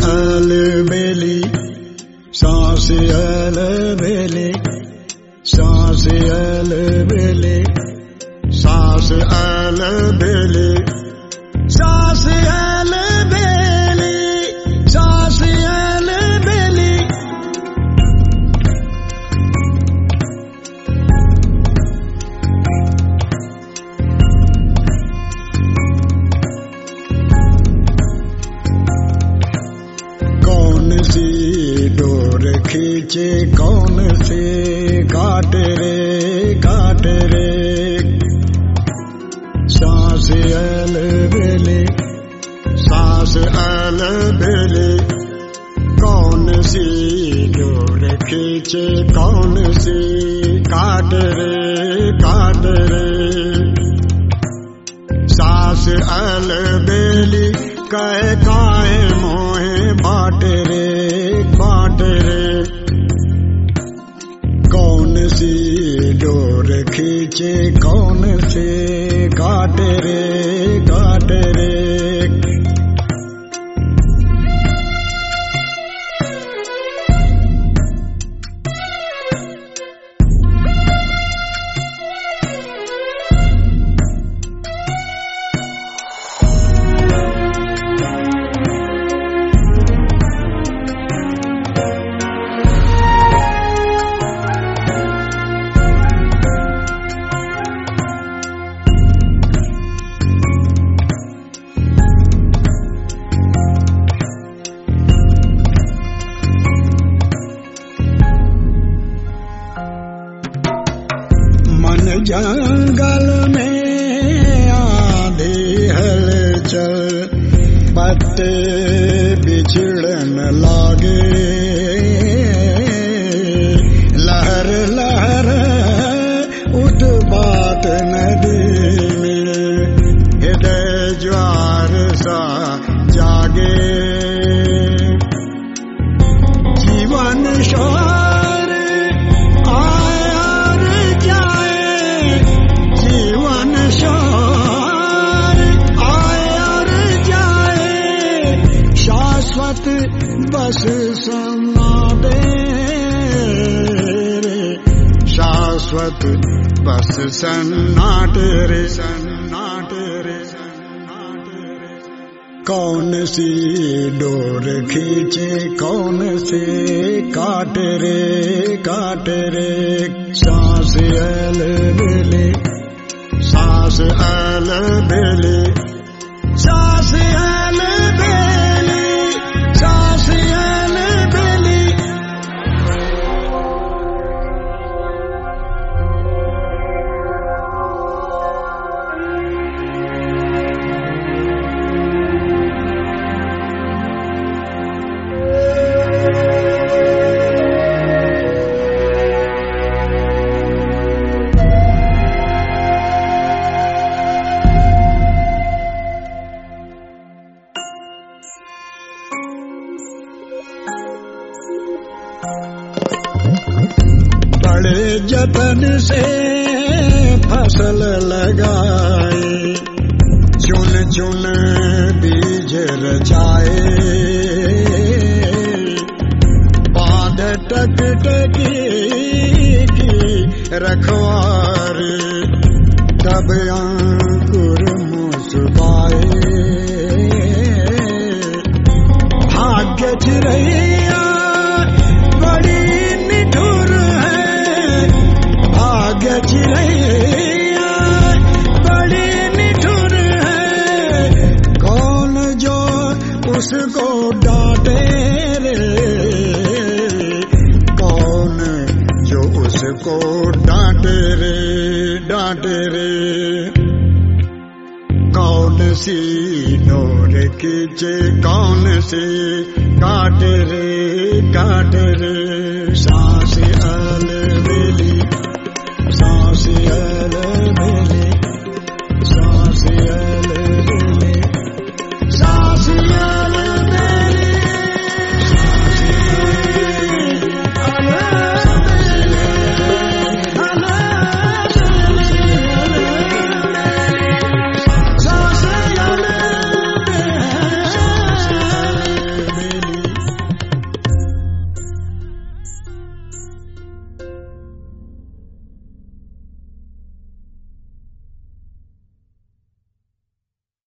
अलबेली सांस अलबेली सांस अलबेली सांस अलबेली सांस अलबेली सांस अलबेली कौन सी डोर खींचे कौन से काट रे सांस अलबेली सांस अलबेली कौन सी डोर खींचे कौन सी काट रे सांस अलबेली कह काहे मोहे बाट रे कौन सी डोर खींचे कौन से काट रे जंगल में आंधी हलचल पत्ते बिछड़न लागे लहर लहर उत्पात नदी में हृदय ज्वार सा जागे जीवन शोर बस सन्नाटे शाश्वत बस सन्नाटे रे कौन सी डोर खींचे कौन से काट रे सांस अलबेली सांस अलबेली सांस अलबेली सांस अलबेली बड़े जतन से फसल लगाए चुन चुन बीज रचाए बांध टकटकी की रखवारे तब अंकुर मुस्काए भाग्य चिरैया बड़ी निठुर है भाग्य चिरैया बड़ी निठुर है कौन जो उसको डांटे रे कौन जो उसको डांटे रे कौन सी डोर खींचे कौन सी काट रे सांस